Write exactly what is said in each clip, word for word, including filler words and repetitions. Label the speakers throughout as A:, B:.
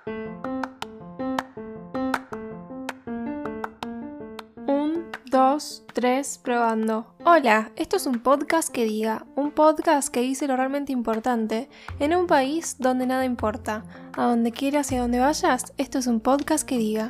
A: Un, dos, tres, probando. Hola, esto es un podcast que diga, un podcast que dice lo realmente importante en un país donde nada importa. A donde quieras y a donde vayas, esto es un podcast que diga.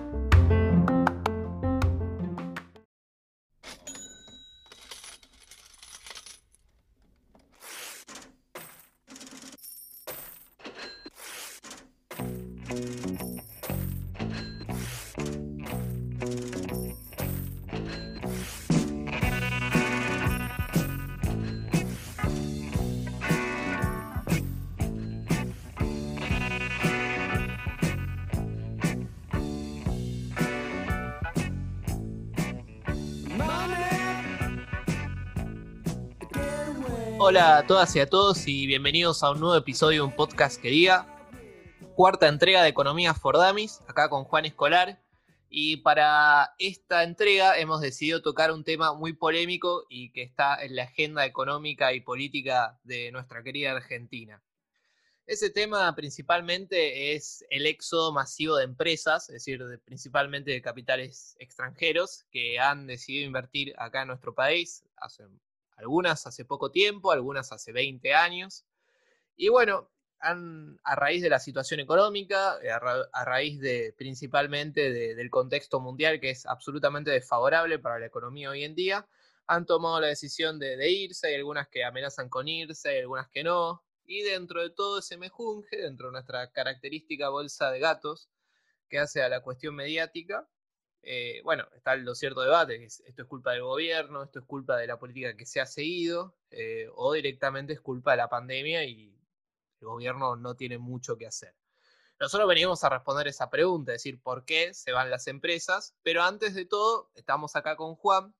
B: Hola a todas y a todos y bienvenidos a un nuevo episodio de un podcast que diga, cuarta entrega de Economía for Dummies, acá con Juan Escolar, y para esta entrega hemos decidido tocar un tema muy polémico y que está en la agenda económica y política de nuestra querida Argentina. Ese tema principalmente es el éxodo masivo de empresas, es decir, de, principalmente de capitales extranjeros que han decidido invertir acá en nuestro país, hace, algunas hace poco tiempo, algunas hace veinte años. Y bueno, han, a raíz de la situación económica, a, ra, a raíz de principalmente de, del contexto mundial que es absolutamente desfavorable para la economía hoy en día, han tomado la decisión de, de irse, hay algunas que amenazan con irse, hay algunas que no. Y dentro de todo ese mejunje, dentro de nuestra característica bolsa de gatos que hace a la cuestión mediática, eh, bueno, está el cierto debate, esto es culpa del gobierno, esto es culpa de la política que se ha seguido, eh, o directamente es culpa de la pandemia y el gobierno no tiene mucho que hacer. Nosotros venimos a responder esa pregunta, es decir, ¿por qué se van las empresas? Pero antes de todo, estamos acá con Juan,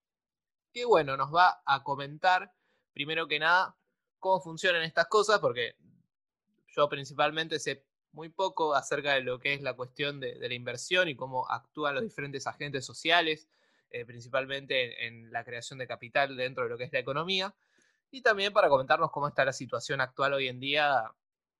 B: que bueno, nos va a comentar, primero que nada, cómo funcionan estas cosas, porque yo principalmente sé muy poco acerca de lo que es la cuestión de, de la inversión y cómo actúan los diferentes agentes sociales, eh, principalmente en, en la creación de capital dentro de lo que es la economía, y también para comentarnos cómo está la situación actual hoy en día,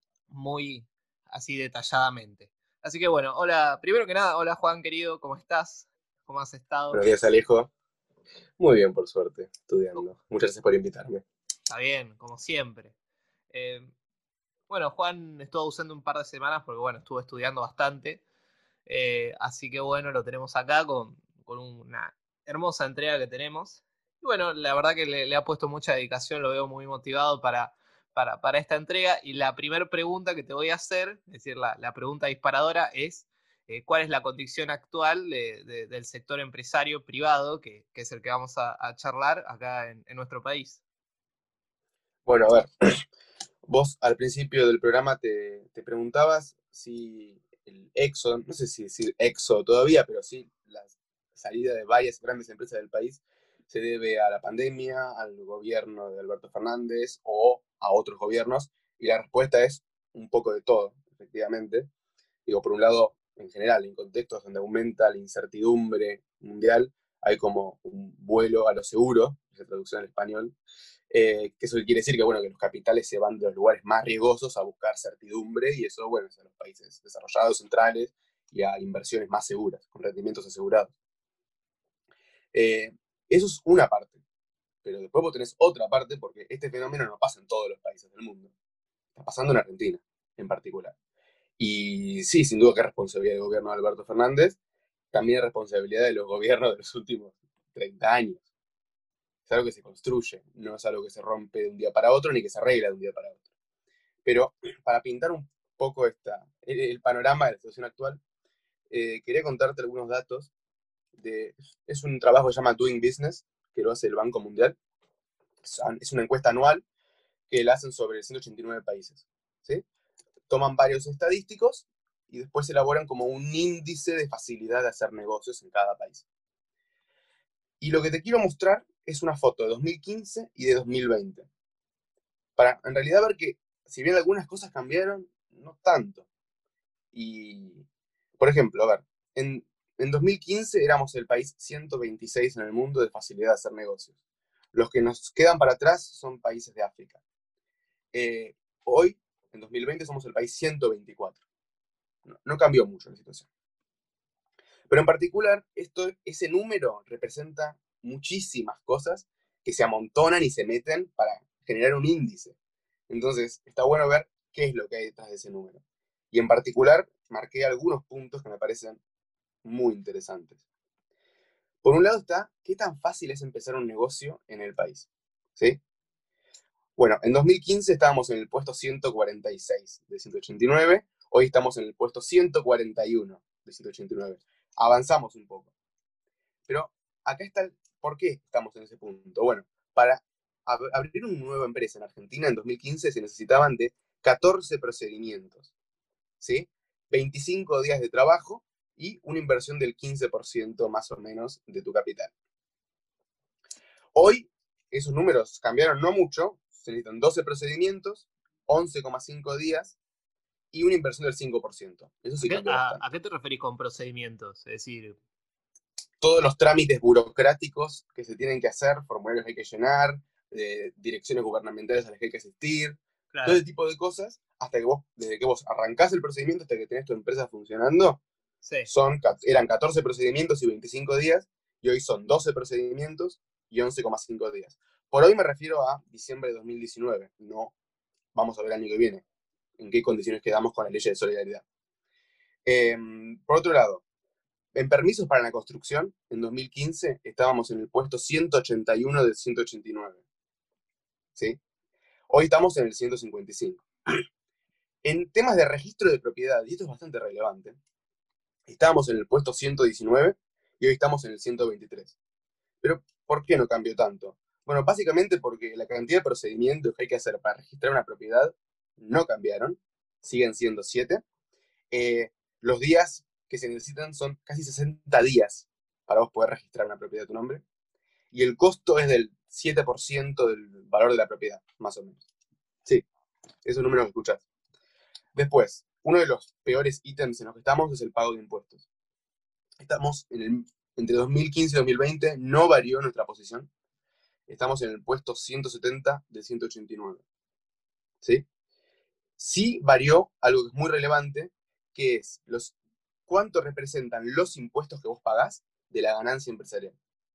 B: muy así detalladamente. Así que bueno, hola, primero que nada, hola Juan querido, ¿cómo estás? ¿Cómo has estado?
C: Buenos días, Alejo. Muy bien, por suerte, estudiando. Muchas gracias por invitarme.
B: Está bien, como siempre. Eh, bueno, Juan estuvo ausente un par de semanas porque, bueno, estuvo estudiando bastante. Eh, así que, bueno, lo tenemos acá con, con una hermosa entrega que tenemos. Y, bueno, la verdad que le, le ha puesto mucha dedicación, lo veo muy motivado para, para, para esta entrega. Y la primera pregunta que te voy a hacer, es decir, la, la pregunta disparadora es, eh, ¿cuál es la condición actual de, de, del sector empresario privado, que, que es el que vamos a, a charlar acá en, en nuestro país?
C: Bueno, a ver, vos al principio del programa te, te preguntabas si el éxodo, no sé si decir éxodo todavía, pero sí la salida de varias grandes empresas del país se debe a la pandemia, al gobierno de Alberto Fernández o a otros gobiernos, y la respuesta es un poco de todo, efectivamente. Digo, por un lado, en general, en contextos donde aumenta la incertidumbre mundial, hay como un vuelo a lo seguro, esa traducción al español, eh, que eso quiere decir que, bueno, que los capitales se van de los lugares más riesgosos a buscar certidumbre, y eso, bueno, es a los países desarrollados, centrales, y a inversiones más seguras, con rendimientos asegurados. Eh, eso es una parte, pero después vos tenés otra parte, porque este fenómeno no pasa en todos los países del mundo, está pasando en Argentina en particular. Y sí, sin duda que es responsabilidad del gobierno de Alberto Fernández, también es responsabilidad de los gobiernos de los últimos treinta años. Es algo que se construye, no es algo que se rompe de un día para otro ni que se arregla de un día para otro. Pero para pintar un poco esta, el, el panorama de la situación actual, eh, quería contarte algunos datos. De, es un trabajo que se llama Doing Business, que lo hace el Banco Mundial. Es una encuesta anual que la hacen sobre ciento ochenta y nueve países, ¿sí? Toman varios estadísticos y después elaboran como un índice de facilidad de hacer negocios en cada país. Y lo que te quiero mostrar es una foto de dos mil quince y de dos mil veinte. Para en realidad ver que, si bien algunas cosas cambiaron, no tanto. Y, por ejemplo, a ver, en, en dos mil quince éramos el país ciento veintiséis en el mundo de facilidad de hacer negocios. Los que nos quedan para atrás son países de África. Eh, hoy, en dos mil veinte, somos el país ciento veinticuatro. no cambió mucho la situación. Pero en particular, esto, ese número representa muchísimas cosas que se amontonan y se meten para generar un índice. Entonces, está bueno ver qué es lo que hay detrás de ese número. Y en particular, marqué algunos puntos que me parecen muy interesantes. Por un lado está, ¿qué tan fácil es empezar un negocio en el país? ¿Sí? Bueno, en dos mil quince estábamos en el puesto ciento cuarenta y seis de ciento ochenta y nueve, hoy estamos en el puesto ciento cuarenta y uno de ciento ochenta y nueve. Avanzamos un poco. Pero acá está el por qué estamos en ese punto. Bueno, para ab abrir una nueva empresa en Argentina en dos mil quince se necesitaban de catorce procedimientos, ¿sí? veinticinco días de trabajo y una inversión del quince por ciento más o menos de tu capital. Hoy esos números cambiaron no mucho, se necesitan doce procedimientos, once coma cinco días y una inversión del cinco por ciento. Eso sí
B: ¿A qué,
C: cambió
B: a,
C: bastante.
B: ¿A qué te referís con procedimientos? Es decir,
C: todos los trámites burocráticos que se tienen que hacer, formularios que hay que llenar, eh, direcciones gubernamentales a las que hay que asistir,
B: claro,
C: todo ese tipo de cosas, hasta que vos, desde que vos arrancás el procedimiento hasta que tenés tu empresa funcionando,
B: sí.
C: son, eran catorce procedimientos y veinticinco días, y hoy son doce procedimientos y once coma cinco días. Por hoy me refiero a diciembre de dos mil diecinueve, no vamos a ver el año que viene, en qué condiciones quedamos con la ley de solidaridad. Eh, por otro lado, en permisos para la construcción, en dos mil quince estábamos en el puesto ciento ochenta y uno de ciento ochenta y nueve. ¿Sí? Hoy estamos en el ciento cincuenta y cinco. En temas de registro de propiedad, y esto es bastante relevante, estábamos en el puesto ciento diecinueve y hoy estamos en el ciento veintitrés. Pero, ¿por qué no cambió tanto? Bueno, básicamente porque la cantidad de procedimientos que hay que hacer para registrar una propiedad no cambiaron, siguen siendo siete. Eh, los días que se necesitan son casi sesenta días para vos poder registrar una propiedad a tu nombre. Y el costo es del siete por ciento del valor de la propiedad, más o menos. Sí, esos números que escuchás. Después, uno de los peores ítems en los que estamos es el pago de impuestos. Estamos en el, entre dos mil quince y dos mil veinte, no varió nuestra posición. Estamos en el puesto ciento setenta de ciento ochenta y nueve. ¿Sí? Sí varió algo que es muy relevante, que es los, cuánto representan los impuestos que vos pagás de la ganancia empresarial.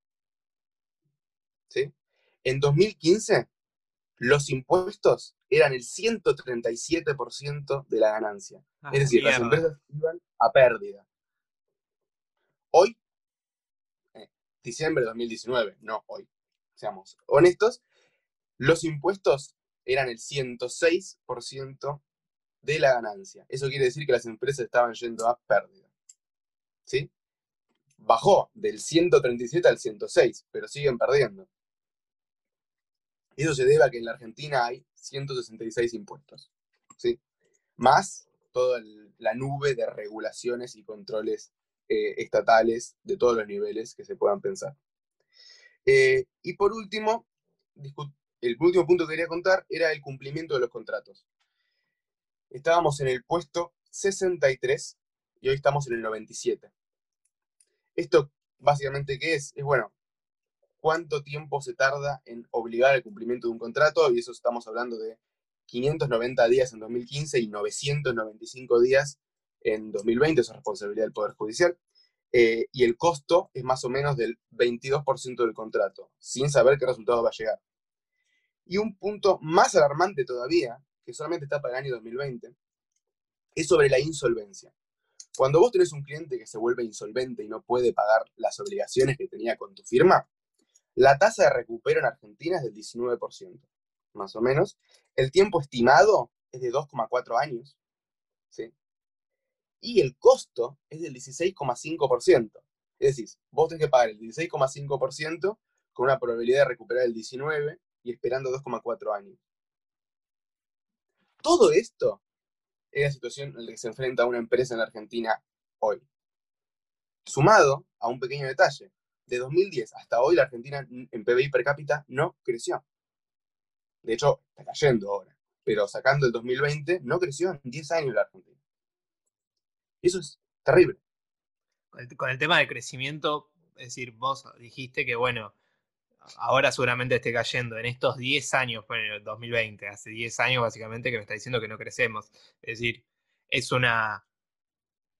C: ¿Sí? En dos mil quince, los impuestos eran el ciento treinta y siete por ciento de la ganancia.
B: Ah,
C: Es decir,
B: mierda.
C: las empresas iban a pérdida. Hoy, eh, diciembre de dos mil diecinueve, no hoy, seamos honestos, los impuestos eran el ciento seis por ciento de la ganancia. Eso quiere decir que las empresas estaban yendo a pérdida. ¿Sí? Bajó del ciento treinta y siete al ciento seis, pero siguen perdiendo. Eso se debe a que en la Argentina hay ciento sesenta y seis impuestos, ¿sí? Más toda la nube de regulaciones y controles eh, estatales de todos los niveles que se puedan pensar. Eh, y por último, el último punto que quería contar era el cumplimiento de los contratos. Estábamos en el puesto sesenta y tres y hoy estamos en el noventa y siete. ¿Esto básicamente qué es? Es, bueno, cuánto tiempo se tarda en obligar al cumplimiento de un contrato, y eso estamos hablando de quinientos noventa días en dos mil quince y novecientos noventa y cinco días en dos mil veinte, eso es responsabilidad del Poder Judicial, eh, y el costo es más o menos del veintidós por ciento del contrato, sin saber qué resultado va a llegar. Y un punto más alarmante todavía, que solamente está para el año dos mil veinte, es sobre la insolvencia. Cuando vos tenés un cliente que se vuelve insolvente y no puede pagar las obligaciones que tenía con tu firma, la tasa de recupero en Argentina es del diecinueve por ciento, más o menos. El tiempo estimado es de dos coma cuatro años, ¿sí? Y el costo es del dieciséis coma cinco por ciento. Es decir, vos tenés que pagar el dieciséis coma cinco por ciento con una probabilidad de recuperar el diecinueve por ciento y esperando dos coma cuatro años. Todo esto es la situación en la que se enfrenta una empresa en la Argentina hoy. Sumado a un pequeño detalle, de dos mil diez hasta hoy la Argentina en P B I per cápita no creció. De hecho, está cayendo ahora. Pero sacando el dos mil veinte, no creció en diez años la Argentina. Y eso es terrible.
B: Con el, con el tema del crecimiento, es decir, vos dijiste que, bueno, ahora seguramente esté cayendo. En estos diez años, bueno, en el dos mil veinte, hace diez años básicamente que me está diciendo que no crecemos. Es decir, es una...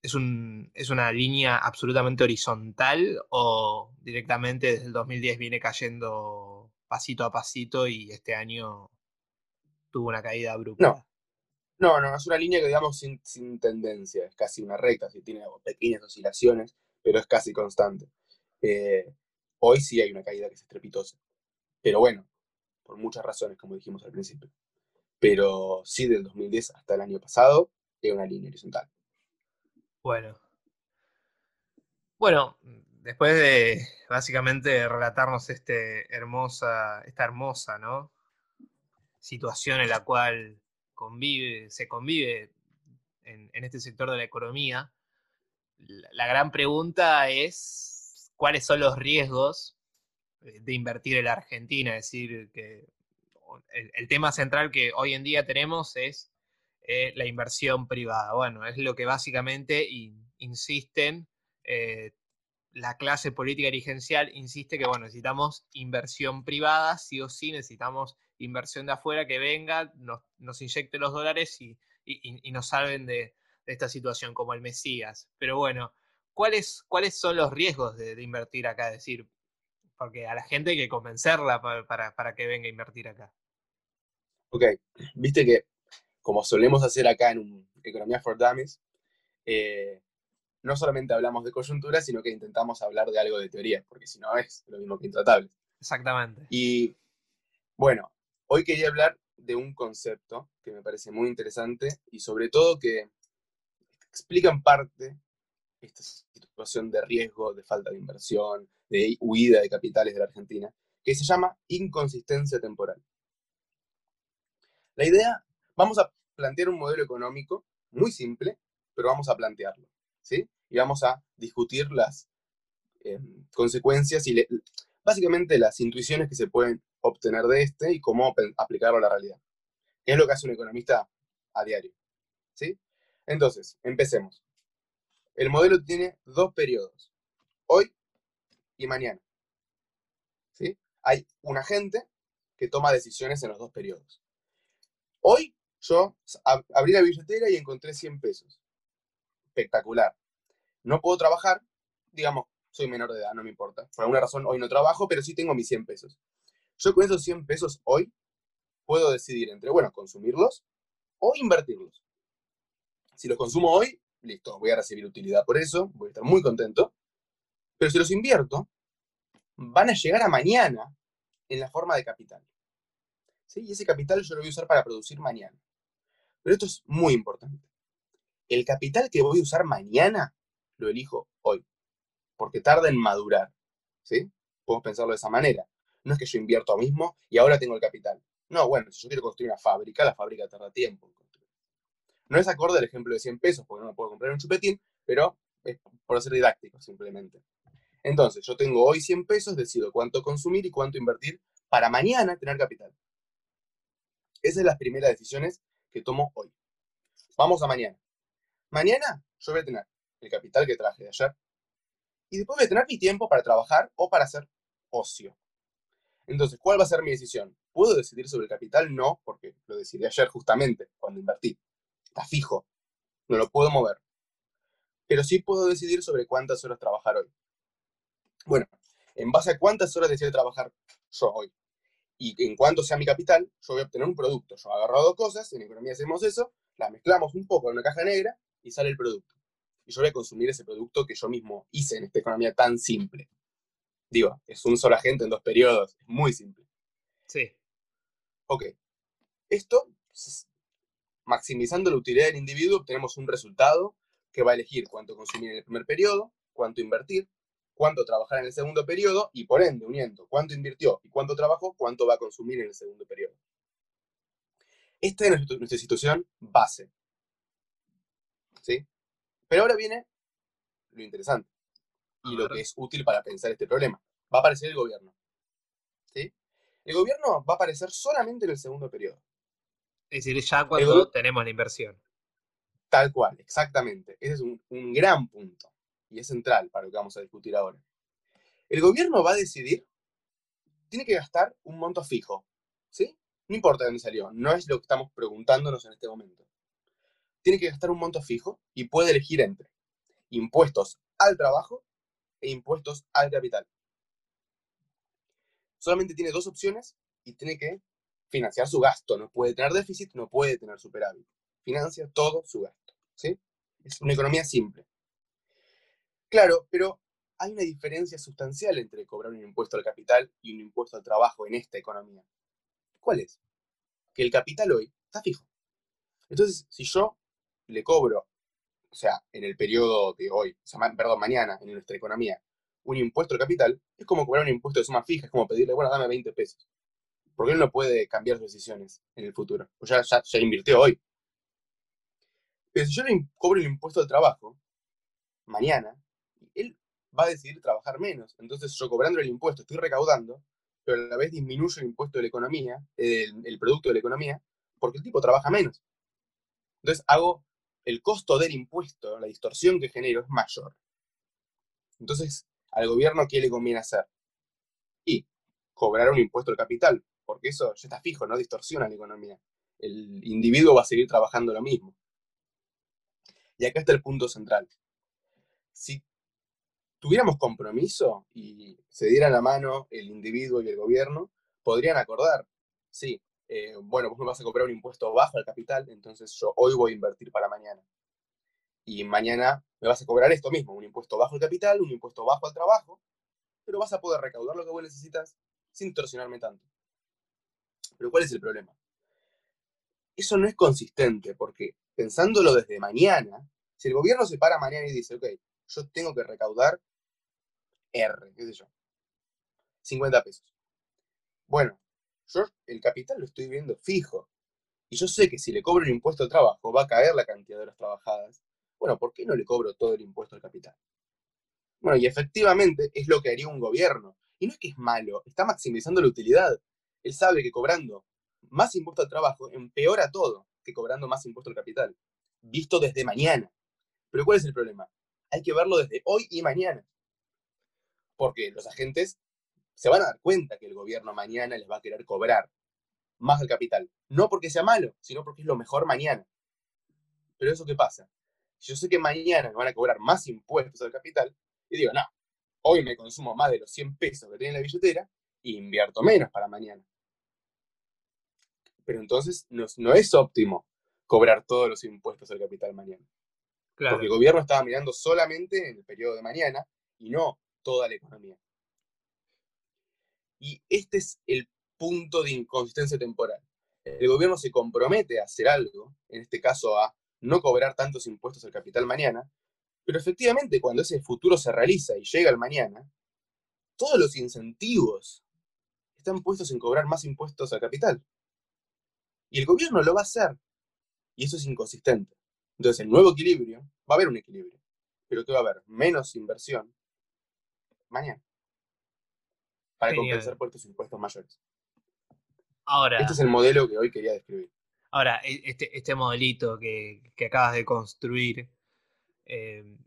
B: ¿Es, un, ¿Es una línea absolutamente horizontal o directamente desde el dos mil diez viene cayendo pasito a pasito y este año tuvo una caída
C: No,
B: abrupta?
C: no, no, es una línea que digamos sin, sin tendencia, es casi una recta, sí tiene pequeñas oscilaciones, pero es casi constante. Eh, hoy sí hay una caída que es estrepitosa, pero bueno, por muchas razones, como dijimos al principio. Pero sí, del dos mil diez hasta el año pasado, es una línea horizontal.
B: Bueno. Bueno, después de básicamente relatarnos este hermosa, esta hermosa, ¿no?, situación en la cual convive, se convive en, en este sector de la economía, la, la gran pregunta es cuáles son los riesgos de invertir en la Argentina. Es decir, que el, el tema central que hoy en día tenemos es eh, la inversión privada. Bueno, es lo que básicamente in, insisten, eh, la clase política dirigencial insiste que, bueno, necesitamos inversión privada, sí o sí, necesitamos inversión de afuera que venga, nos, nos inyecte los dólares y, y, y nos salven de, de, esta situación, como el Mesías. Pero bueno, ¿cuáles, cuáles son los riesgos de, de invertir acá? Es decir, porque a la gente hay que convencerla para, para, para que venga a invertir acá.
C: Ok, viste que como solemos hacer acá en un Economía for Dummies, eh, no solamente hablamos de coyuntura, sino que intentamos hablar de algo de teoría, porque si no es lo mismo que intratable.
B: Exactamente.
C: Y bueno, hoy quería hablar de un concepto que me parece muy interesante y sobre todo que explica en parte esta situación de riesgo, de falta de inversión, de huida de capitales de la Argentina, que se llama inconsistencia temporal. La idea, vamos a plantear un modelo económico muy simple, pero vamos a plantearlo, ¿sí? Y vamos a discutir las eh, consecuencias y le, básicamente las intuiciones que se pueden obtener de este y cómo aplicarlo a la realidad. ¿Qué es lo que hace un economista a diario? ¿Sí? Entonces, empecemos. El modelo tiene dos periodos, hoy y mañana. ¿Sí? Hay un agente que toma decisiones en los dos periodos. Hoy yo ab abrí la billetera y encontré cien pesos. Espectacular. No puedo trabajar, digamos, soy menor de edad, no me importa. Por alguna razón hoy no trabajo, pero sí tengo mis cien pesos. Yo con esos cien pesos hoy puedo decidir entre, bueno, consumirlos o invertirlos. Si los consumo hoy, listo, voy a recibir utilidad por eso, voy a estar muy contento. Pero si los invierto, van a llegar a mañana en la forma de capital. ¿Sí? Y ese capital yo lo voy a usar para producir mañana. Pero esto es muy importante. El capital que voy a usar mañana lo elijo hoy, porque tarda en madurar. ¿Sí? Podemos pensarlo de esa manera. No es que yo invierto ahora mismo y ahora tengo el capital. No, bueno, si yo quiero construir una fábrica, la fábrica tarda tiempo en construir. No es acorde al ejemplo de cien pesos, porque no me puedo comprar un chupetín, pero es por ser didáctico simplemente. Entonces, yo tengo hoy cien pesos, decido cuánto consumir y cuánto invertir para mañana tener capital. Esas son las primeras decisiones que tomo hoy. Vamos a mañana. Mañana yo voy a tener el capital que traje de ayer y después voy a tener mi tiempo para trabajar o para hacer ocio. Entonces, ¿cuál va a ser mi decisión? ¿Puedo decidir sobre el capital? No, porque lo decidí ayer justamente, cuando invertí. Está fijo, no lo puedo mover. Pero sí puedo decidir sobre cuántas horas trabajar hoy. Bueno, en base a cuántas horas decido trabajar yo hoy y en cuánto sea mi capital, yo voy a obtener un producto. Yo agarro dos cosas, en economía hacemos eso, las mezclamos un poco en una caja negra y sale el producto. Y yo voy a consumir ese producto que yo mismo hice en esta economía tan simple. Digo, es un solo agente en dos periodos, es muy simple.
B: Sí.
C: Ok, esto, maximizando la utilidad del individuo, obtenemos un resultado que va a elegir cuánto consumir en el primer periodo, cuánto invertir, cuánto trabajar en el segundo periodo y, por ende, uniendo cuánto invirtió y cuánto trabajó, cuánto va a consumir en el segundo periodo. Esta es nuestra situación base. ¿Sí? Pero ahora viene lo interesante y lo que es útil para pensar este problema. Va a aparecer el gobierno. ¿Sí? El gobierno va a aparecer solamente en el segundo periodo.
B: Es decir, ya cuando
C: gobierno,
B: tenemos la inversión.
C: Tal cual, exactamente. Ese es un, un gran punto y es central para lo que vamos a discutir ahora. El gobierno va a decidir, tiene que gastar un monto fijo, ¿sí? No importa de dónde salió, no es lo que estamos preguntándonos en este momento. Tiene que gastar un monto fijo y puede elegir entre impuestos al trabajo e impuestos al capital. Solamente tiene dos opciones y tiene que financiar su gasto. No puede tener déficit, no puede tener superávit. Financia todo su gasto, ¿sí? Es una economía simple. Claro, pero hay una diferencia sustancial entre cobrar un impuesto al capital y un impuesto al trabajo en esta economía. ¿Cuál es? Que el capital hoy está fijo. Entonces, si yo le cobro, o sea, en el periodo de hoy, o sea, perdón, mañana, en nuestra economía, un impuesto al capital, es como cobrar un impuesto de suma fija, es como pedirle, bueno, dame veinte pesos. Porque él no puede cambiar sus decisiones en el futuro. Pues ya, ya, ya invirtió hoy. Pero si yo le cobro el impuesto al trabajo, mañana, él va a decidir trabajar menos. Entonces yo cobrando el impuesto estoy recaudando, pero a la vez disminuyo el impuesto de la economía, el, el producto de la economía, porque el tipo trabaja menos. Entonces hago el costo del impuesto, la distorsión que genero es mayor. Entonces, al gobierno, ¿qué le conviene hacer? Y cobrar un impuesto al capital, porque eso ya está fijo, no distorsiona la economía. El individuo va a seguir trabajando lo mismo. Y acá está el punto central. Si tuviéramos compromiso y se dieran la mano el individuo y el gobierno, podrían acordar, sí, eh, bueno, vos me vas a cobrar un impuesto bajo al capital, entonces yo hoy voy a invertir para mañana. Y mañana me vas a cobrar esto mismo, un impuesto bajo al capital, un impuesto bajo al trabajo, pero vas a poder recaudar lo que vos necesitas sin distorsionarme tanto. Pero ¿cuál es el problema? Eso no es consistente, porque pensándolo desde mañana, si el gobierno se para mañana y dice, ok, yo tengo que recaudar R, qué sé yo, cincuenta pesos. Bueno, yo el capital lo estoy viendo fijo. Y yo sé que si le cobro el impuesto al trabajo, va a caer la cantidad de horas trabajadas. Bueno, ¿por qué no le cobro todo el impuesto al capital? Bueno, y efectivamente es lo que haría un gobierno. Y no es que es malo, está maximizando la utilidad. Él sabe que cobrando más impuesto al trabajo empeora todo que cobrando más impuesto al capital. Visto desde mañana. Pero ¿cuál es el problema? Hay que verlo desde hoy y mañana. Porque los agentes se van a dar cuenta que el gobierno mañana les va a querer cobrar más del capital. No porque sea malo, sino porque es lo mejor mañana. Pero ¿eso qué pasa? Yo sé que mañana me van a cobrar más impuestos al capital y digo, no, hoy me consumo más de los cien pesos que tengo en la billetera y invierto menos para mañana. Pero entonces no, no es óptimo cobrar todos los impuestos al capital mañana. Claro. Porque el gobierno estaba mirando solamente en el periodo de mañana y no toda la economía. Y este es el punto de inconsistencia temporal. El gobierno se compromete a hacer algo, en este caso a no cobrar tantos impuestos al capital mañana, pero efectivamente cuando ese futuro se realiza y llega el mañana, todos los incentivos están puestos en cobrar más impuestos al capital. Y el gobierno lo va a hacer. Y eso es inconsistente. Entonces, el nuevo equilibrio, va a haber un equilibrio, pero ¿qué va a haber? Menos inversión mañana para Genial. compensar por estos impuestos mayores.
B: Ahora,
C: este es el modelo que hoy quería describir.
B: Ahora, este, este modelito que, que acabas de construir, eh,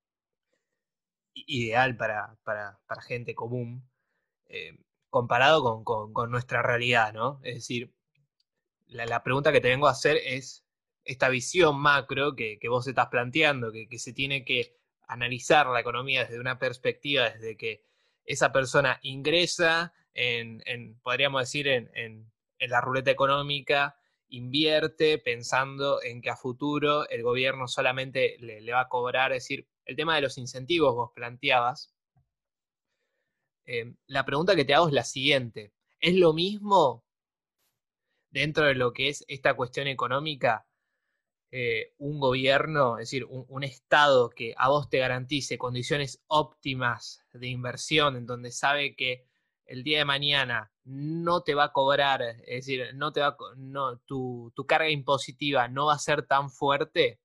B: ideal para, para, para gente común, eh, comparado con, con, con nuestra realidad, ¿no? Es decir, la, la pregunta que te vengo a hacer es esta visión macro que, que vos estás planteando, que, que se tiene que analizar la economía desde una perspectiva, desde que esa persona ingresa en, en podríamos decir, en, en, en la ruleta económica, invierte pensando en que a futuro el gobierno solamente le, le va a cobrar, es decir, el tema de los incentivos vos planteabas. Eh, la pregunta que te hago es la siguiente. ¿Es lo mismo dentro de lo que es esta cuestión económica, eh, un gobierno, es decir, un, un Estado que a vos te garantice condiciones óptimas de inversión, en donde sabe que el día de mañana no te va a cobrar, es decir, no te va a, no, tu, tu carga impositiva no va a ser tan fuerte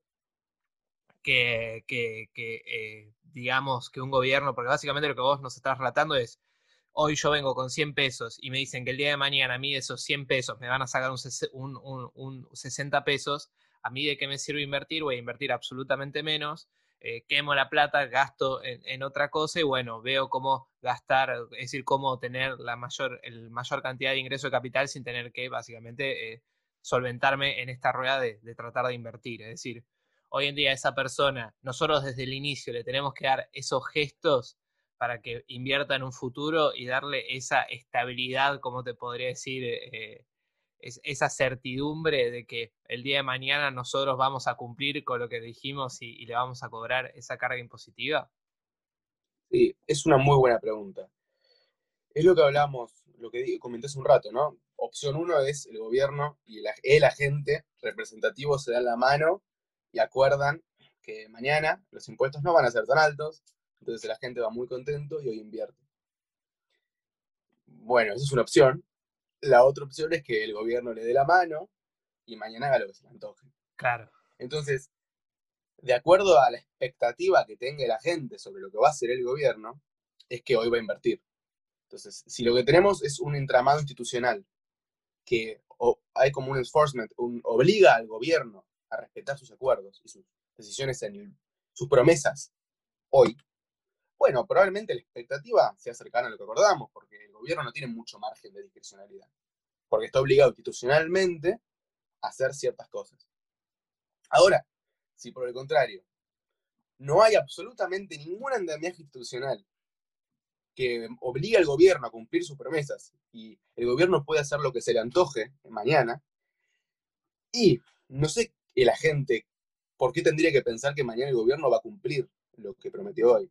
B: que, que, que eh, digamos, que un gobierno, porque básicamente lo que vos nos estás relatando es, hoy yo vengo con cien pesos y me dicen que el día de mañana a mí de esos cien pesos me van a sacar un, un, un, un sesenta pesos, ¿a mí de qué me sirve invertir? Voy a invertir absolutamente menos, eh, quemo la plata, gasto en, en otra cosa y bueno, veo cómo gastar, es decir, cómo tener la mayor, el mayor cantidad de ingreso de capital sin tener que básicamente eh, solventarme en esta rueda de, de tratar de invertir. Es decir, hoy en día a esa persona, nosotros desde el inicio le tenemos que dar esos gestos para que invierta en un futuro y darle esa estabilidad, como te podría decir, eh, es, esa certidumbre de que el día de mañana nosotros vamos a cumplir con lo que dijimos y, y le vamos a cobrar esa carga impositiva?
C: Sí, es una muy buena pregunta. Es lo que hablamos, lo que comenté hace un rato, ¿no? Opción uno es el gobierno y el, el agente representativo se dan la mano y acuerdan que mañana los impuestos no van a ser tan altos, entonces el agente va muy contento y hoy invierte. Bueno, esa es una opción. La otra opción es que el gobierno le dé la mano y mañana haga lo que se le antoje.
B: Claro.
C: Entonces, de acuerdo a la expectativa que tenga la gente sobre lo que va a hacer el gobierno, es que hoy va a invertir. Entonces, si lo que tenemos es un entramado institucional que o, hay como un enforcement, un, obliga al gobierno a respetar sus acuerdos y sus decisiones, en el, sus promesas hoy, bueno, probablemente la expectativa sea cercana a lo que acordamos, porque el gobierno no tiene mucho margen de discrecionalidad, porque está obligado institucionalmente a hacer ciertas cosas. Ahora, si por el contrario, no hay absolutamente ningún andamiaje institucional que obliga al gobierno a cumplir sus promesas y el gobierno puede hacer lo que se le antoje mañana, y no sé el agente por qué tendría que pensar que mañana el gobierno va a cumplir lo que prometió hoy.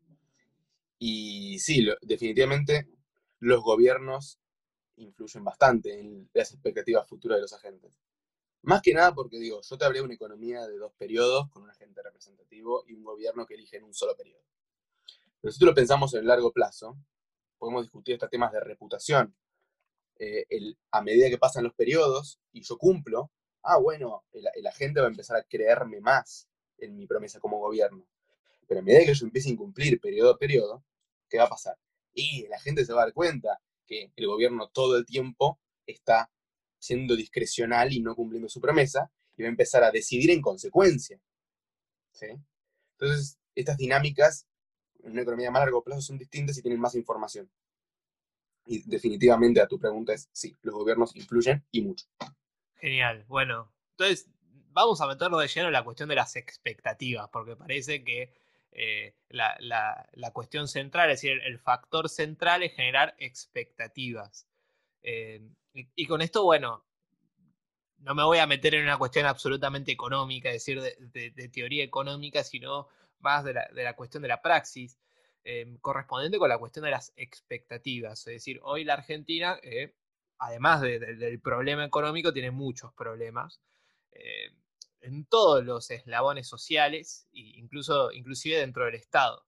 C: Y sí, lo, definitivamente los gobiernos influyen bastante en las expectativas futuras de los agentes. Más que nada porque, digo, yo te hablé de una economía de dos periodos con un agente representativo y un gobierno que elige en un solo periodo. Pero si tú lo pensamos en el largo plazo, podemos discutir estos temas de reputación. Eh, el, a medida que pasan los periodos y yo cumplo, ah, bueno, el, el agente va a empezar a creerme más en mi promesa como gobierno. Pero a medida que yo empiece a incumplir periodo a periodo, ¿qué va a pasar? Y la gente se va a dar cuenta que el gobierno todo el tiempo está siendo discrecional y no cumpliendo su promesa, y va a empezar a decidir en consecuencia. ¿Sí? Entonces, estas dinámicas en una economía a más largo plazo son distintas y tienen más información. Y definitivamente a tu pregunta es sí, los gobiernos influyen y mucho.
B: Genial. Bueno, entonces vamos a meterlo de lleno en la cuestión de las expectativas, porque parece que eh, la, la, la cuestión central, es decir, el factor central es generar expectativas. Eh, y, y con esto, bueno, no me voy a meter en una cuestión absolutamente económica, es decir, de, de, de teoría económica, sino más de la, de la cuestión de la praxis, eh, correspondiente con la cuestión de las expectativas. Es decir, hoy la Argentina, eh, además de, de, del problema económico, tiene muchos problemas eh, en todos los eslabones sociales, e incluso, inclusive dentro del Estado.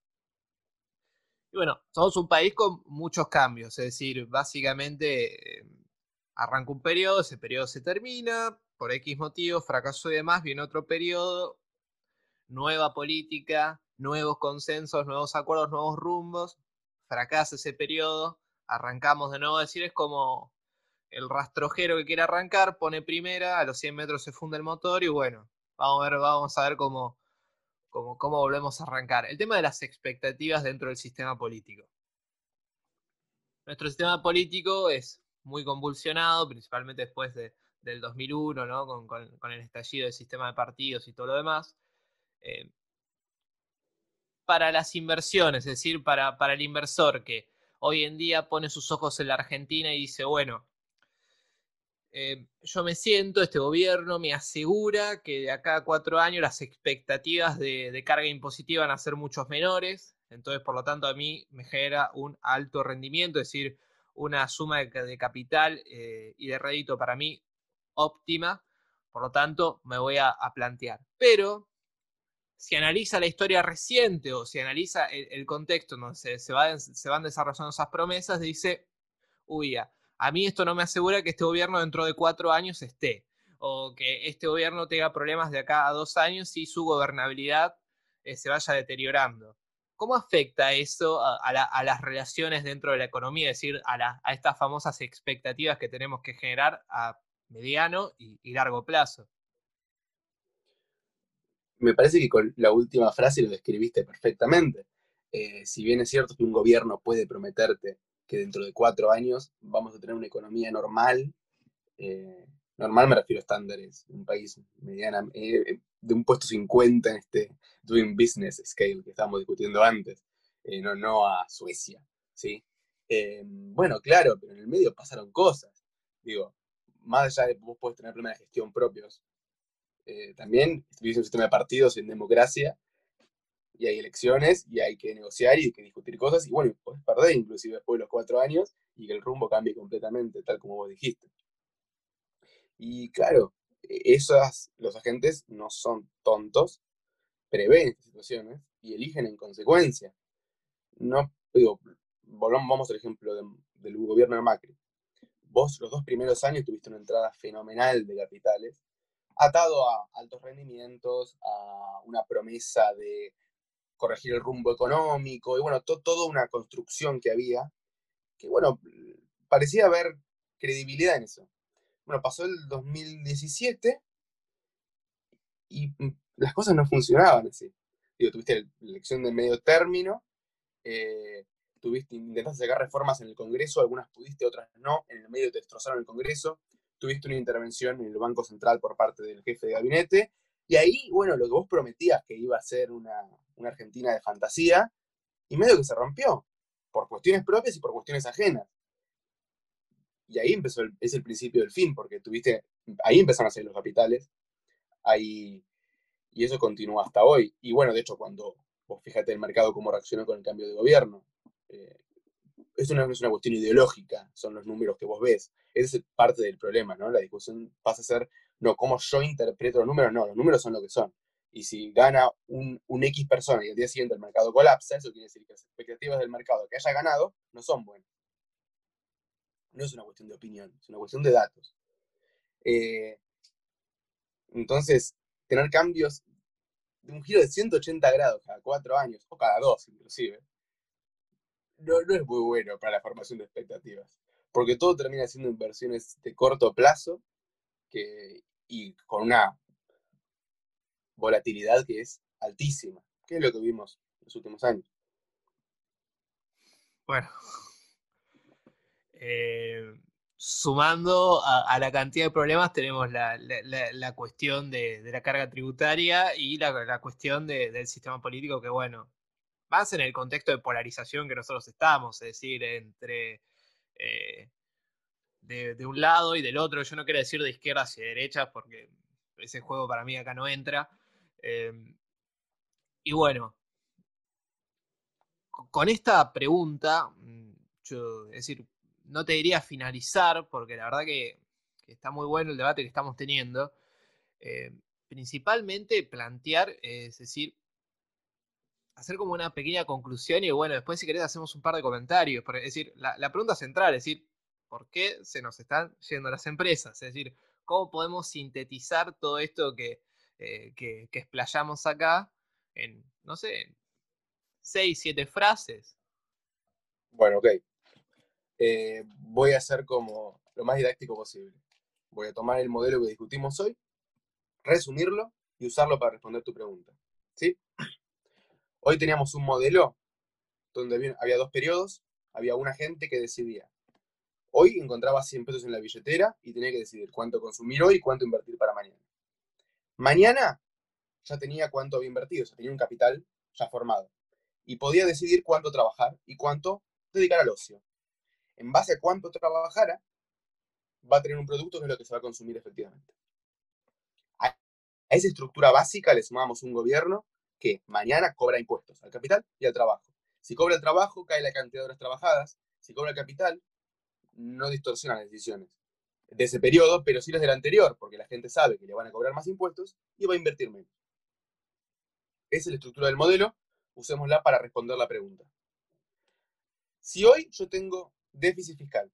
B: Y bueno, somos un país con muchos cambios, es decir, básicamente... Eh, arranca un periodo, ese periodo se termina, por X motivos, fracaso y demás, viene otro periodo, nueva política, nuevos consensos, nuevos acuerdos, nuevos rumbos, fracasa ese periodo, arrancamos de nuevo, es decir, es como el rastrojero que quiere arrancar, pone primera, a los cien metros se funde el motor y bueno, vamos a ver, vamos a ver cómo, cómo, cómo volvemos a arrancar. El tema de las expectativas dentro del sistema político. Nuestro sistema político es muy convulsionado, principalmente después de, del dos mil uno, ¿no? con, con, con el estallido del sistema de partidos y todo lo demás. Eh, para las inversiones, es decir, para, para el inversor que hoy en día pone sus ojos en la Argentina y dice, bueno, eh, yo me siento, este gobierno me asegura que de acá a cuatro años las expectativas de, de carga impositiva van a ser muchos menores, entonces por lo tanto a mí me genera un alto rendimiento, es decir, una suma de, de capital eh, y de rédito para mí óptima, por lo tanto me voy a, a plantear. Pero si analiza la historia reciente o si analiza el, el contexto donde se, se, va, se van desarrollando esas promesas, dice, uy, ya, a mí esto no me asegura que este gobierno dentro de cuatro años esté, o que este gobierno tenga problemas de acá a dos años y su gobernabilidad eh, se vaya deteriorando. ¿Cómo afecta eso a, a, la, a, las relaciones dentro de la economía? Es decir, a, la, a estas famosas expectativas que tenemos que generar a mediano y, y largo plazo.
C: Me parece que con la última frase lo describiste perfectamente. Eh, si bien es cierto que un gobierno puede prometerte que dentro de cuatro años vamos a tener una economía normal, eh, normal me refiero a estándares, un país mediana, eh, de un puesto cincuenta en este doing business scale que estábamos discutiendo antes, eh, no, no a Suecia, ¿sí? Eh, bueno, claro, pero en el medio pasaron cosas. Digo, más allá de que vos podés tener problemas de gestión propios, eh, también vivís en un sistema de partidos en democracia, y hay elecciones, y hay que negociar y hay que discutir cosas, y bueno, podés perder inclusive después de los cuatro años, y que el rumbo cambie completamente, tal como vos dijiste. Y claro, esos, los agentes no son tontos, prevén estas situaciones y eligen en consecuencia. No, digo, volvamos, vamos al ejemplo de, del gobierno de Macri. Vos los dos primeros años tuviste una entrada fenomenal de capitales, atado a altos rendimientos, a una promesa de corregir el rumbo económico, y bueno, to, toda una construcción que había, que bueno, parecía haber credibilidad en eso. Bueno, pasó el dos mil diecisiete y las cosas no funcionaban así. Digo, tuviste la elección de medio término, eh, tuviste, intentaste sacar reformas en el Congreso, algunas pudiste, otras no, en el medio te destrozaron el Congreso, tuviste una intervención en el Banco Central por parte del jefe de gabinete, y ahí, bueno, lo que vos prometías que iba a ser una, una Argentina de fantasía, y medio que se rompió, por cuestiones propias y por cuestiones ajenas. Y ahí empezó el, es el principio del fin, porque tuviste, ahí empezaron a salir los capitales, ahí, y eso continúa hasta hoy. Y bueno, de hecho, cuando vos fíjate el mercado cómo reaccionó con el cambio de gobierno, eh, es, una, es una cuestión ideológica, son los números que vos ves. Esa es parte del problema, ¿no? La discusión pasa a ser, no, cómo yo interpreto los números, no, los números son lo que son. Y si gana un, un X persona y al día siguiente el mercado colapsa, eso quiere decir que las expectativas del mercado que haya ganado no son buenas. No es una cuestión de opinión, es una cuestión de datos. Eh, entonces, tener cambios de un giro de ciento ochenta grados cada cuatro años, o cada dos inclusive, no, no es muy bueno para la formación de expectativas. Porque todo termina siendo inversiones de corto plazo que, y con una volatilidad que es altísima, que es lo que vimos en los últimos años.
B: Bueno, eh, sumando a, a la cantidad de problemas, tenemos la, la, la, la cuestión de, de la carga tributaria y la, la cuestión de, del sistema político, que bueno, más en el contexto de polarización que nosotros estamos, es decir, entre eh, de, de un lado y del otro. Yo no quiero decir de izquierdas y de derechas, porque ese juego para mí acá no entra. Eh, y bueno, con esta pregunta, yo, es decir, no te diría finalizar, porque la verdad que, que está muy bueno el debate que estamos teniendo. Eh, principalmente plantear, eh, es decir, hacer como una pequeña conclusión y bueno, después si querés hacemos un par de comentarios. Es decir, la, la pregunta central es decir, ¿por qué se nos están yendo las empresas? Es decir, ¿cómo podemos sintetizar todo esto que, eh, que, que explayamos acá en, no sé, en seis, siete frases?
C: Bueno, ok. Eh, voy a hacer como lo más didáctico posible. Voy a tomar el modelo que discutimos hoy, resumirlo y usarlo para responder tu pregunta. ¿Sí? Hoy teníamos un modelo donde había, había dos periodos, había un agente que decidía. Hoy encontraba cien pesos en la billetera y tenía que decidir cuánto consumir hoy y cuánto invertir para mañana. Mañana ya tenía cuánto había invertido, ya tenía un capital ya formado. Y podía decidir cuánto trabajar y cuánto dedicar al ocio. En base a cuánto trabajara, va a tener un producto que es lo que se va a consumir efectivamente. A esa estructura básica le sumamos un gobierno que mañana cobra impuestos al capital y al trabajo. Si cobra el trabajo, cae la cantidad de horas trabajadas. Si cobra el capital, no distorsiona las decisiones de ese periodo, pero sí las del anterior, porque la gente sabe que le van a cobrar más impuestos y va a invertir menos. Esa es la estructura del modelo, usémosla para responder la pregunta. Si hoy yo tengo déficit fiscal,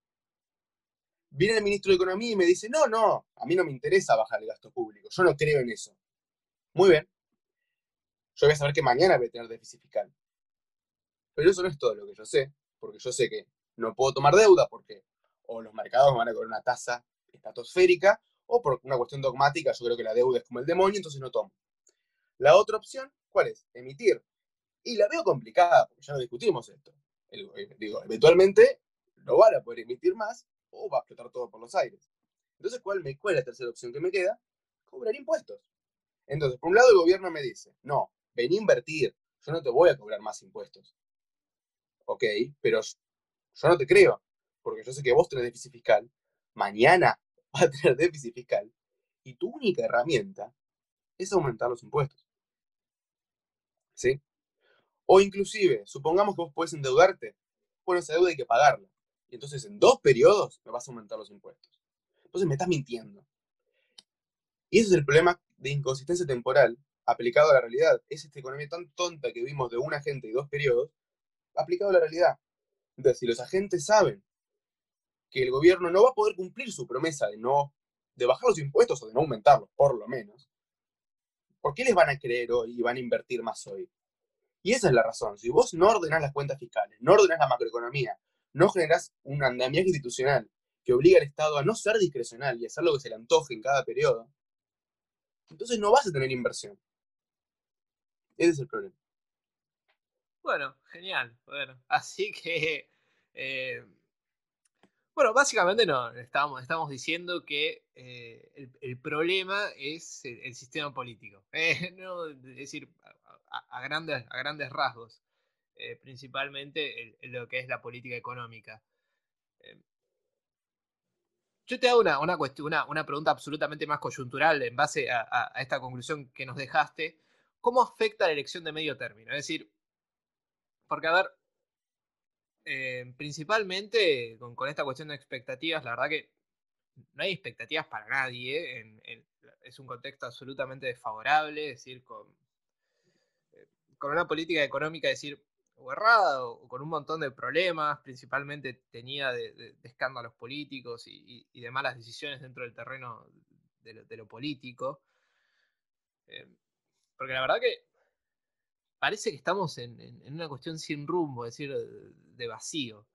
C: viene el ministro de Economía y me dice, no, no, a mí no me interesa bajar el gasto público, yo no creo en eso. Muy bien, yo voy a saber que mañana voy a tener déficit fiscal. Pero eso no es todo lo que yo sé, porque yo sé que no puedo tomar deuda porque o los mercados me van a cobrar una tasa estratosférica, o por una cuestión dogmática, yo creo que la deuda es como el demonio, entonces no tomo. La otra opción, ¿cuál es? Emitir. Y la veo complicada, porque ya no discutimos esto. Digo, eventualmente no van a poder emitir más, o va a explotar todo por los aires. Entonces, ¿cuál, me, ¿cuál es la tercera opción que me queda? Cobrar impuestos. Entonces, por un lado el gobierno me dice, no, vení a invertir, yo no te voy a cobrar más impuestos. Ok, pero yo no te creo, porque yo sé que vos tenés déficit fiscal, mañana vas a tener déficit fiscal, y tu única herramienta es aumentar los impuestos. ¿Sí? O inclusive, supongamos que vos podés endeudarte, bueno, esa deuda hay que pagarla. Y entonces en dos periodos me vas a aumentar los impuestos. Entonces me estás mintiendo. Y ese es el problema de inconsistencia temporal aplicado a la realidad. Es esta economía tan tonta que vimos de un agente y dos periodos, aplicado a la realidad. Entonces, si los agentes saben que el gobierno no va a poder cumplir su promesa de no de bajar los impuestos o de no aumentarlos, por lo menos, ¿por qué les van a creer hoy y van a invertir más hoy? Y esa es la razón. Si vos no ordenás las cuentas fiscales, no ordenás la macroeconomía, no generás un andamiaje institucional que obliga al Estado a no ser discrecional y a hacer lo que se le antoje en cada periodo, entonces no vas a tener inversión. Ese es el problema.
B: Bueno, genial. Bueno, así que... Eh, bueno, básicamente no, estamos, estamos diciendo que eh, el, el problema es el, el sistema político. Eh, no, es decir, a, a, grandes, a grandes rasgos. Eh, principalmente el, el lo que es la política económica. Eh, yo te hago una, una, cuestión, una, una pregunta absolutamente más coyuntural en base a, a, a esta conclusión que nos dejaste. ¿Cómo afecta la elección de medio término? Es decir, porque a ver, eh, principalmente con, con esta cuestión de expectativas, la verdad que no hay expectativas para nadie. En, en, es un contexto absolutamente desfavorable, es decir, con, eh, con una política económica, es decir, o errada o con un montón de problemas, principalmente tenida de, de, de escándalos políticos y, y, y de malas decisiones dentro del terreno de lo, de lo político. Eh, porque la verdad que parece que estamos en, en, en una cuestión sin rumbo, es decir, de, de vacío.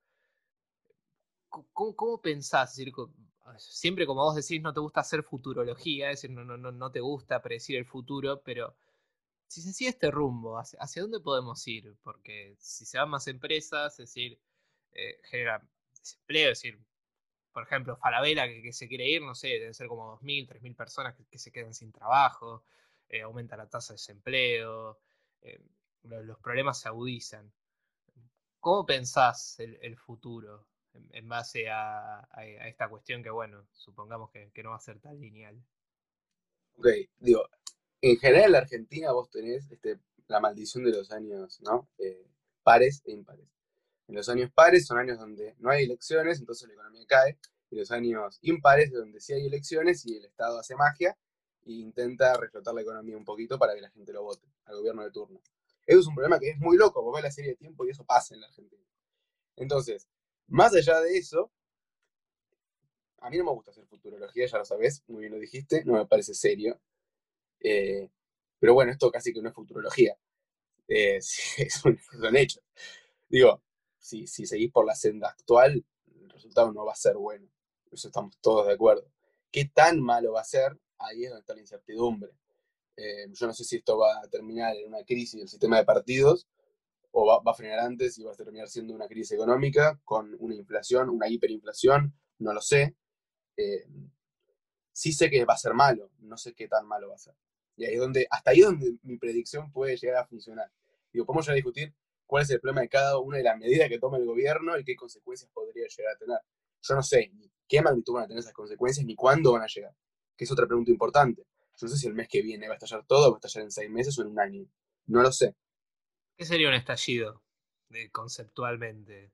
B: ¿Cómo, cómo pensás? Es decir, siempre como vos decís, no te gusta hacer futurología, es decir, no, no, no te gusta predecir el futuro, pero si se sigue este rumbo, ¿hacia, hacia dónde podemos ir? Porque si se van más empresas, es decir, eh, genera desempleo, es decir, por ejemplo, Falabella que, que se quiere ir, no sé, deben ser como dos mil, tres mil personas que, que se quedan sin trabajo, eh, aumenta la tasa de desempleo, eh, los, los problemas se agudizan. ¿Cómo pensás el, el futuro en, en base a, a, a esta cuestión que, bueno, supongamos que, que no va a ser tan lineal?
C: Ok, digo, en general en la Argentina vos tenés este, la maldición de los años, ¿no? Eh, pares e impares. En los años pares son años donde no hay elecciones, entonces la economía cae. Y los años impares, donde sí hay elecciones y el Estado hace magia e intenta reflotar la economía un poquito para que la gente lo vote, al gobierno de turno. Eso es un problema que es muy loco, vos ves la serie de Tiempo y eso pasa en la Argentina. Entonces, más allá de eso, a mí no me gusta hacer futurología, ya lo sabés, muy bien lo dijiste, no me parece serio. Eh, pero bueno, esto casi que no es futurología, eh, son, son hechos. Digo, si, si seguís por la senda actual, el resultado no va a ser bueno. Eso estamos todos de acuerdo. ¿Qué tan malo va a ser? Ahí es donde está la incertidumbre. Eh, yo no sé si esto va a terminar en una crisis del sistema de partidos o va, va a frenar antes y va a terminar siendo una crisis económica con una inflación, una hiperinflación, no lo sé. Eh, sí sé que va a ser malo, no sé qué tan malo va a ser. Y ahí es donde, hasta ahí es donde mi predicción puede llegar a funcionar. Digo, podemos ya discutir cuál es el problema de cada una de las medidas que toma el gobierno y qué consecuencias podría llegar a tener. Yo no sé ni qué magnitud van a tener esas consecuencias ni cuándo van a llegar, que es otra pregunta importante. Yo no sé si el mes que viene va a estallar todo, o va a estallar en seis meses o en un año. No lo sé.
B: ¿Qué sería un estallido eh, conceptualmente?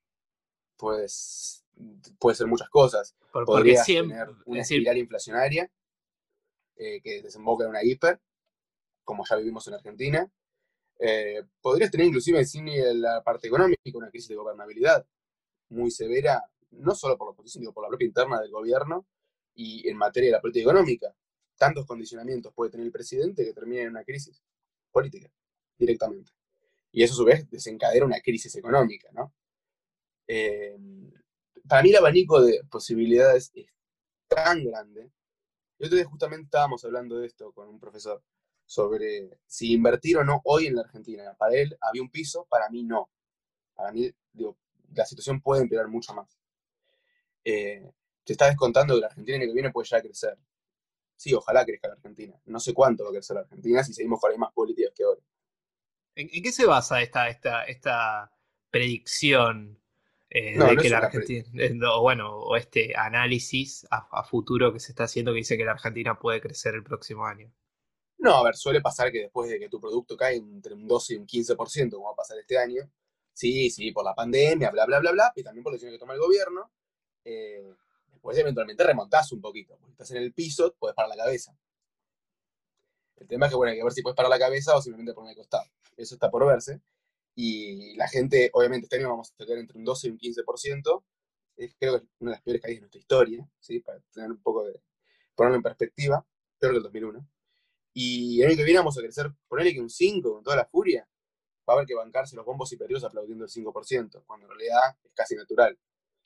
C: Pues puede ser muchas cosas.
B: Por, porque
C: Podrías
B: siempre,
C: tener
B: es
C: una
B: decir,
C: espiral inflacionaria eh, que desemboca en una hiper, como ya vivimos en Argentina. Eh, podrías tener inclusive sin la parte económica una crisis de gobernabilidad muy severa, no solo por la oposición, sino por la propia interna del gobierno y en materia de la política económica. Tantos condicionamientos puede tener el presidente que termina en una crisis política, directamente. Y eso a su vez desencadena una crisis económica, ¿no? Eh, para mí el abanico de posibilidades es tan grande. El otro día justamente estábamos hablando de esto con un profesor, sobre si invertir o no hoy en la Argentina. Para él había un piso, para mí no. Para mí, digo, la situación puede empeorar mucho más. Eh, te está descontando que la Argentina el año que viene puede ya crecer. Sí, ojalá crezca la Argentina. No sé cuánto va a crecer la Argentina si seguimos con las mismas políticas que ahora.
B: ¿En, en qué se basa esta, esta, esta predicción eh,
C: No,
B: de
C: no
B: que
C: es
B: la
C: una
B: Argentina, eh, o bueno, o este análisis a, a futuro que se está haciendo que dice que la Argentina puede crecer el próximo año?
C: No, a ver, suele pasar que después de que tu producto cae entre un doce y un quince por ciento, como va a pasar este año, sí, sí, por la pandemia, bla, bla, bla, bla, y también por las decisiones que toma el gobierno, eh, después eventualmente remontás un poquito, porque estás en el piso, puedes parar la cabeza. El tema es que, bueno, hay que ver si puedes parar la cabeza o simplemente poner el costado. Eso está por verse. Y la gente, obviamente, este año vamos a tener entre un doce y un quince por ciento. Es, creo que es una de las peores caídas de nuestra historia, ¿sí? Para tener un poco de, ponerlo en perspectiva, peor que el dos mil uno. Y el año que viene vamos a crecer, ponerle que un cinco con toda la furia, va a haber que bancarse los bombos y periodos aplaudiendo el cinco por ciento, cuando en realidad es casi natural.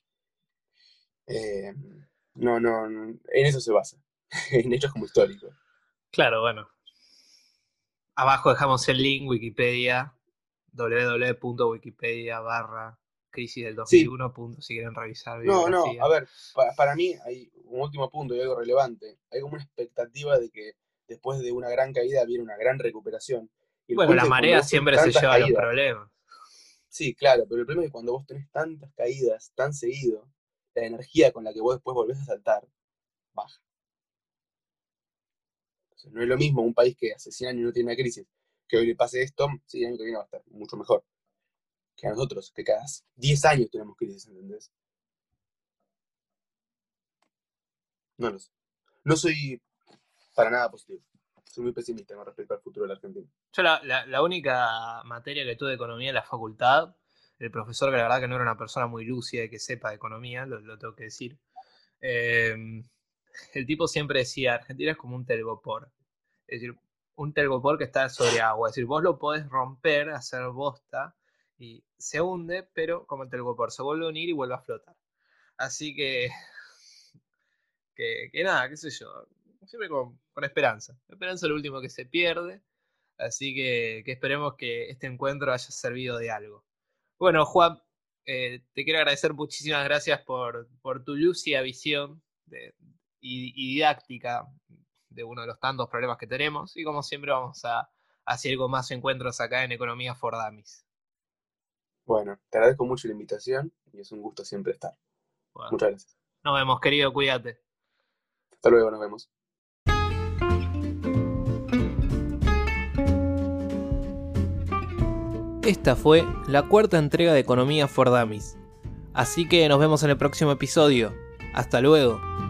C: Eh, no, no, no, en eso se basa, en hechos como históricos.
B: Claro, bueno. Abajo dejamos el link, Wikipedia, www.wikipedia barra crisis del dos mil uno. Sí. Si quieren revisar
C: No, no,
B: bibliografía.
C: a ver, para, para mí hay un último punto y algo relevante. Hay como una expectativa de que después de una gran caída viene una gran recuperación. Y el
B: Bueno, la
C: punto es que cuando
B: marea
C: vos tenés
B: siempre se
C: tantas
B: lleva los
C: caídas-
B: problemas.
C: Sí, claro, pero el problema es que cuando vos tenés tantas caídas tan seguido, la energía con la que vos después volvés a saltar baja. Entonces, no es lo mismo un país que hace cien años no tiene una crisis, que hoy le pase esto, sí, el año que viene va a estar mucho mejor. Que a nosotros, que cada diez años tenemos crisis, ¿entendés? No lo sé. No soy para nada positivo. Soy muy pesimista con respecto al futuro de la Argentina.
B: Yo la, la, la única materia que tuve de economía en la facultad, el profesor que la verdad que no era una persona muy lúcida y que sepa de economía, lo, lo tengo que decir, eh, el tipo siempre decía, Argentina es como un telgopor. Es decir, un telgopor que está sobre agua. Es decir, vos lo podés romper, hacer bosta, y se hunde, pero como el telgopor, se vuelve a unir y vuelve a flotar. Así que, que, que nada, qué sé yo, siempre con, con esperanza. Esperanza es lo último que se pierde. Así que, que esperemos que este encuentro haya servido de algo. Bueno, Juan, eh, te quiero agradecer muchísimas gracias por, por tu lúcida visión de, y, y didáctica de uno de los tantos problemas que tenemos. Y como siempre vamos a hacer algo más encuentros acá en Economía for Dummies.
C: Bueno, te agradezco mucho la invitación y es un gusto siempre estar.
B: Bueno,
C: muchas gracias.
B: Nos vemos, querido, cuídate.
C: Hasta luego, nos vemos.
B: Esta fue la cuarta entrega de Economía for Dummies. Así que nos vemos en el próximo episodio. Hasta luego.